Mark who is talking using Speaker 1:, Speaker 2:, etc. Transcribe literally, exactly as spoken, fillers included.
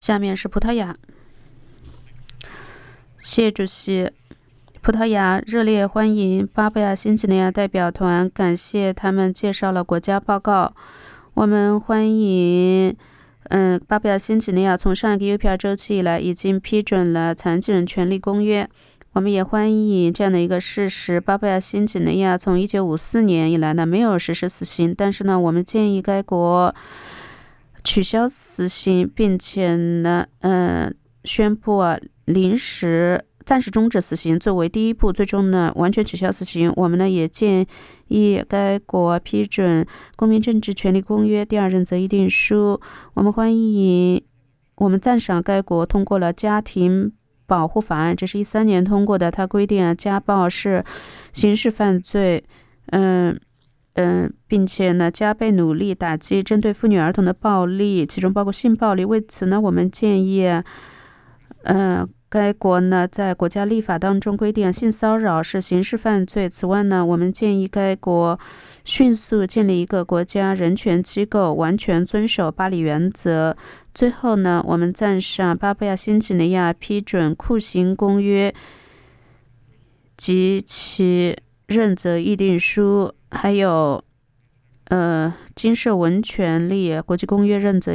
Speaker 1: 下面是葡萄牙，谢主席。葡萄牙热烈欢迎巴布亚新几内亚代表团，感谢他们介绍了国家报告。我们欢迎，嗯，巴布亚新几内亚从上一个 U P R 周期以来已经批准了残疾人权利公约。我们也欢迎这样的一个事实：巴布亚新几内亚从一九五四年以来呢没有实施死刑，但是呢，我们建议该国取消死刑，并且呢，嗯，宣布啊临时暂时终止死刑作为第一步，最终呢完全取消死刑。我们呢也建议该国批准《公民政治权利公约》第二任则议定书。我们欢迎，我们赞赏该国通过了家庭保护法案，这是一三年通过的。它规定啊，家暴是刑事犯罪，嗯。嗯，并且呢，加倍努力打击针对妇女儿童的暴力，其中包括性暴力。为此呢，我们建议，呃，该国呢在国家立法当中规定性骚扰是刑事犯罪。此外呢，我们建议该国迅速建立一个国家人权机构，完全遵守巴黎原则。最后呢，我们赞赏巴布亚新几内亚批准酷刑公约及其任则议定书，还有呃，经社文权利国际公约认则。